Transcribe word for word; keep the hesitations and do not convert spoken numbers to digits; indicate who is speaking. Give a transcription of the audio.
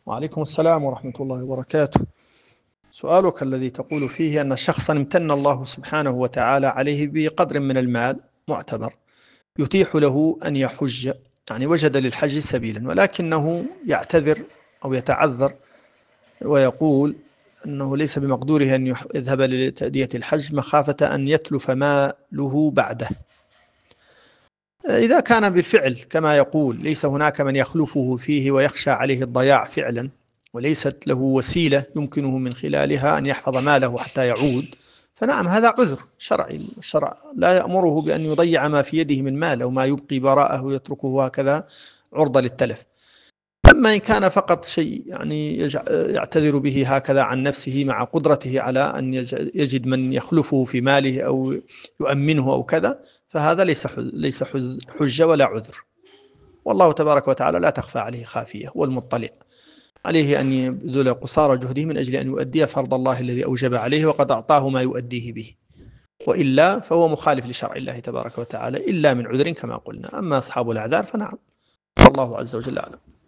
Speaker 1: وعليكم السلام ورحمة الله وبركاته. سؤالك الذي تقول فيه أن شخصا امتن الله سبحانه وتعالى عليه بقدر من المال معتبر يتيح له أن يحج، يعني وجد للحج سبيلا، ولكنه يعتذر أو يتعذر ويقول أنه ليس بمقدوره أن يذهب لتأدية الحج مخافة أن يتلف ماله بعده. إذا كان بالفعل كما يقول ليس هناك من يخلفه فيه ويخشى عليه الضياع فعلا، وليست له وسيلة يمكنه من خلالها أن يحفظ ماله حتى يعود، فنعم هذا عذر شرعي. الشرع لا يأمره بأن يضيع ما في يده من مال أو ما يبقي براءه ويتركه هكذا عرضة للتلف. أما إن كان فقط شيء يعني يعتذر به هكذا عن نفسه مع قدرته على أن يجد من يخلفه في ماله أو يؤمنه أو كذا، فهذا ليس ليس حجة ولا عذر. والله تبارك وتعالى لا تخفى عليه خافية، والمطلع عليه أن يبذل قصارى جهده من أجل أن يؤدي فرض الله الذي أوجب عليه وقد أعطاه ما يؤديه به، وإلا فهو مخالف لشرع الله تبارك وتعالى إلا من عذر كما قلنا. أما أصحاب الأعذار فنعم، والله عز وجل أعلم.